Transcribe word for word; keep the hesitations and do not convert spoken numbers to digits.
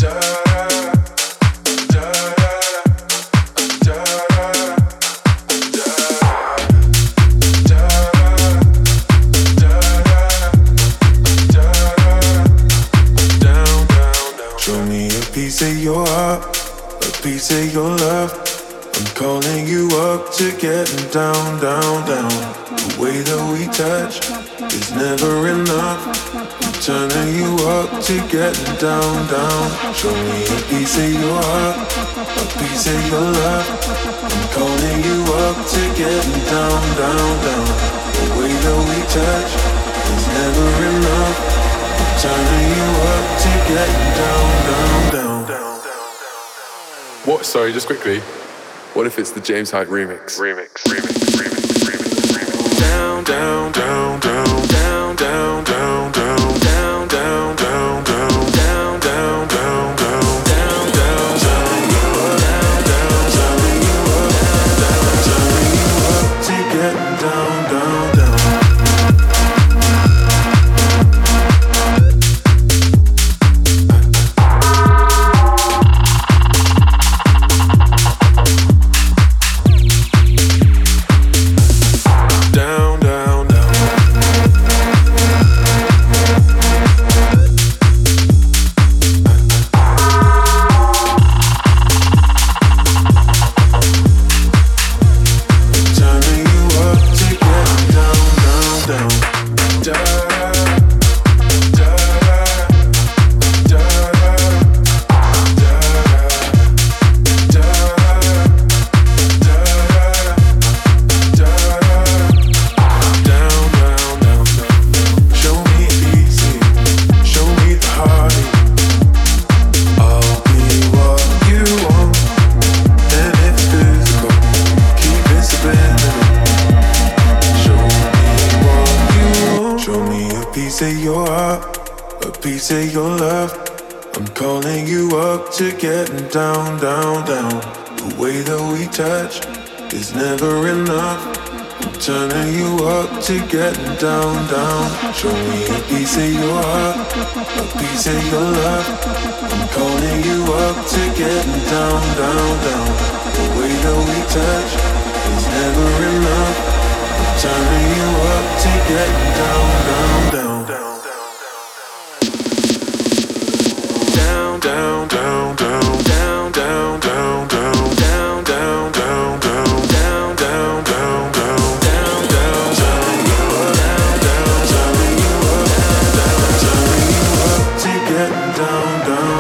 Down, down, down. The way that we touch is never enough. I'm turning you up to getting down, down. Show me a piece of your heart, a piece of your love. I'm calling you up to getting down, down, down. The way that we touch is never enough. I'm turning you up to getting down, down, down. What? Sorry, just quickly. What if it's the James Hype remix? Remix, remix, remix, remix, remix. Down, down, down, down, down, down, down, down, down, down, down, down, down, down, down, down, down, down, turning you up, down, down, turning you up, down, turning you up to getting down, down, down. To getting down, down, down. The way that we touch is never enough. I'm turning you up to getting down, down. Show me a piece of your heart, a piece of your love. I'm calling you up to getting down, down, down. The way that we touch is never enough. I'm turning you up to getting down, down, down. Down, down, down, down, down, down, down, down, down, down, down, down, down, down, down, down, down, turning you up, down, down, turning you up, down, turning you up to getting down, down.